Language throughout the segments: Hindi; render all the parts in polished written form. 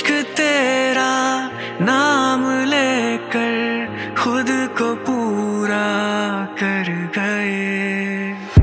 इश्क तेरा नाम लेकर खुद को पूरा कर गए।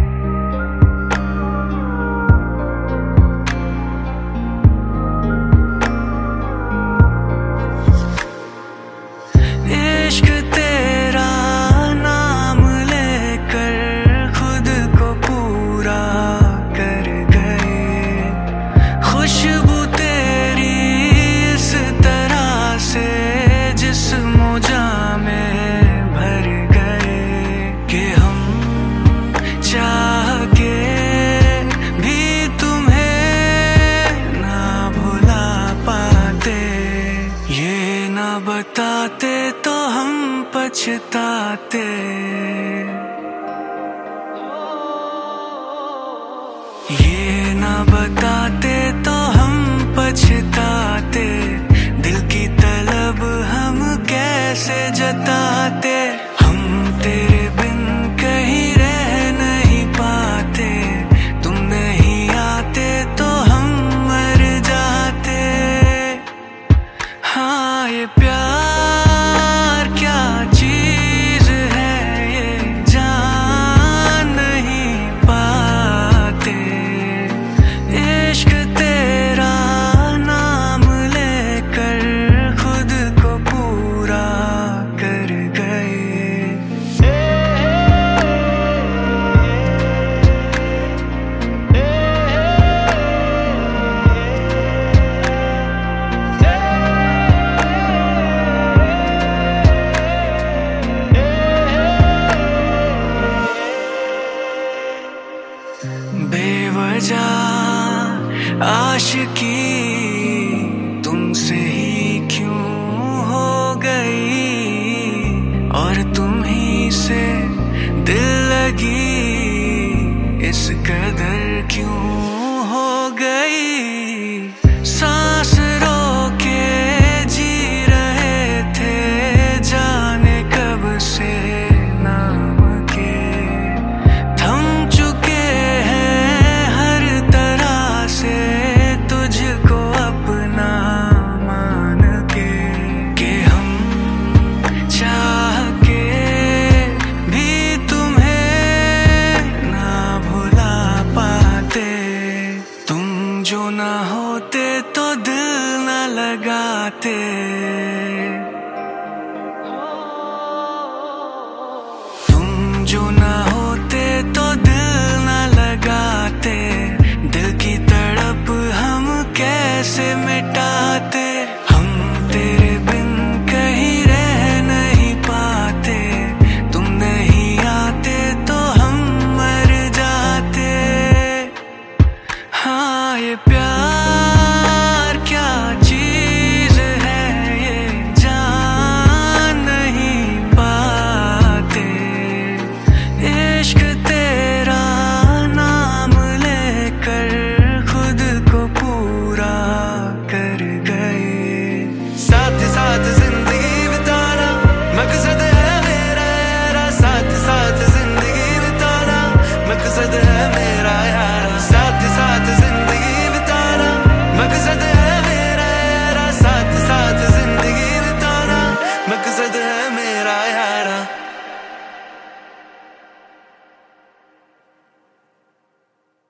इश्क तेरा नाम लेकर खुद को पूरा कर गए। खुशबू तेरी इस तरह से जिस्मो जां में भर गए कि हम चाह के भी तुम्हें ना भुला पाते। ये ना बताते तो हम पछताते। ये ना बताते तो हम पछताते। दिल की तलब हम कैसे जताते। हम तेरे बिन कहीं रह नहीं पाते। तुम नहीं आते तो हम मर जाते। हाँ ये प्यार क्या चीज है ये जान नहीं पाते। इश्क तेरा नाम लेकर खुद को पूरा कर गए। बेवजह आशिकी तुमसे ही क्यों हो गई। और तुम ही से दिल लगी इस कदर क्यों हो गई। सांस रोके जी रहे थे जाने कब से नाम के। थम चुके हैं हर तरह से तुझको अपना मान के। कि हम चाह के भी तुम्हें ना भुला पाते। तुम जो ना होते तो दिल ना लगाते। तुम जो ना होते तो दिल ना लगाते। दिल की तड़प हम कैसे मिटा